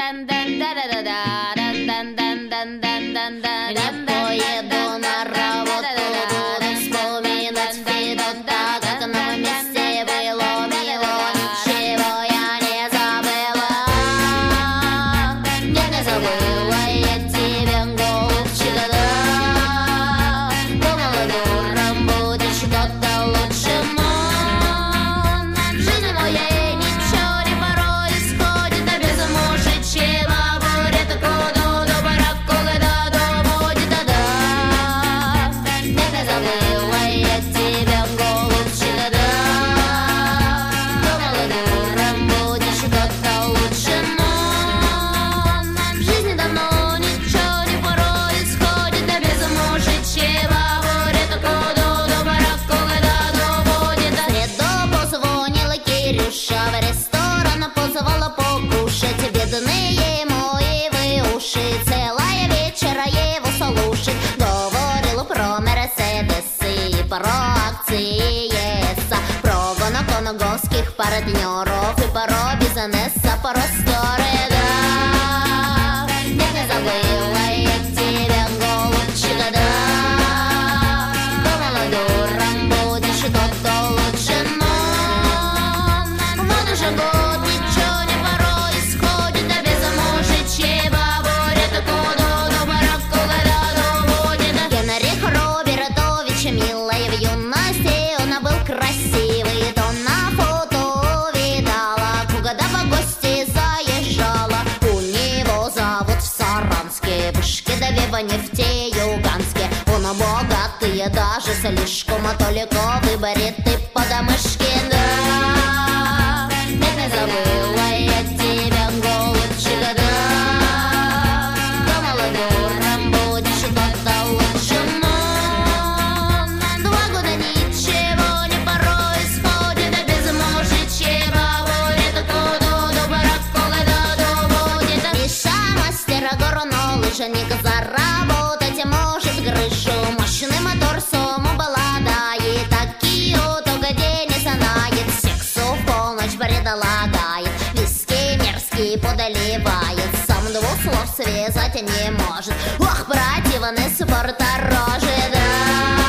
Не поеду на работу, буду вспоминать вперед, так как на новом месте было мило. Ничего я не забыла. Нет, не забыла я тебя, голубчик, да. Думала, дуром будет что-то лучше, но в жизни моей ничего не порой исходит, а без мужичьего буря такого до бараку, когда доводит, да. Нет, не забыла я тебя, голубчик, да. Думала, дуром будет что-то лучше, но в жизни давно ничего не порой исходит, а без мужичьего буря такого до бараку, когда доводит. В среду позвонила Кирюша, в ресторан позвала покушать. Бедные мои уши, целая вечера его слушать. Говорил про Мерседесы и про акции ЕСа, про гоноконовских партнеров и про бизнеса, про стори, да. Нет, не забыла я тебя, голубчик, да. Думала, дуром будет что-то лучше, но вот уже год ничего не порой исходит, а без мужичьего буря такого до бараку, когда доводит. Генрих Робертович, милый в юности, он был красивый, то на фото видала, когда в гости заезжала. У него зовут в Саранске вышки, да в Нефтеюганске. Он богатый, даже слишком, только выберет ты подмышки, да. Нет, не забыла я тебя, голубчик, да. Думала, дуром будет что-то лучше, но 2 года ничего не порой исходит, а без мужичьего буря такого до бараку, когда доводит. Миша мастер горнолыжник, заработать может крышу. Мощный мотор сому баладает, такие только день знает. Сексу в полночь предлагает, виски мерзкий подливает, сам 2 слов связать не может. Ох, противный спорт рожи, да.